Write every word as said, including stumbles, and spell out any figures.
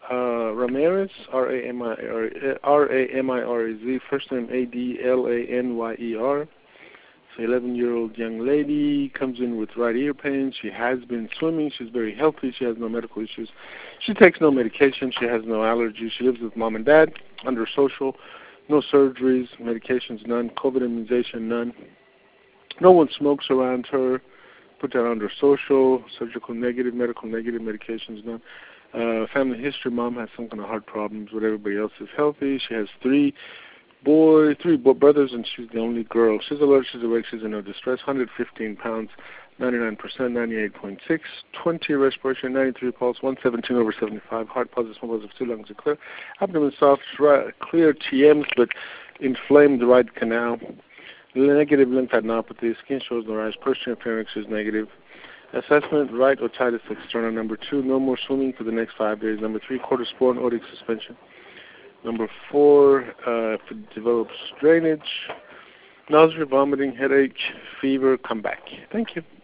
uh, Ramirez, R A M I R A Z, first name A D L A N Y E R. So eleven-year-old young lady comes in with right ear pain. She has been swimming. She's very healthy. She has no medical issues. She takes no medication. She has no allergies. She lives with mom and dad, under social, no surgeries, medications none, COVID immunization none. No one smokes around her. Put that under social, surgical negative, medical negative, medications none. Uh, family history, mom has some kind of heart problems, but everybody else is healthy. She has three boy, three bo- brothers, and she's the only girl. She's alert, she's awake, she's in no distress. one hundred fifteen pounds, ninety-nine percent, ninety-eight point six, twenty respiration, ninety-three pulse, one seventeen over seventy-five, heart positive, small positive, two lungs are clear, abdomen soft, right, clear T Ms, but inflamed right canal, negative lymphadenopathy, skin shows no rash, posterior pharynx is negative. Assessment, right otitis externa. Number two, no more swimming for the next five days. Number three, corticosteroid otic suspension. Number four, uh, if it develops drainage, nausea, vomiting, headache, fever, come back. Thank you.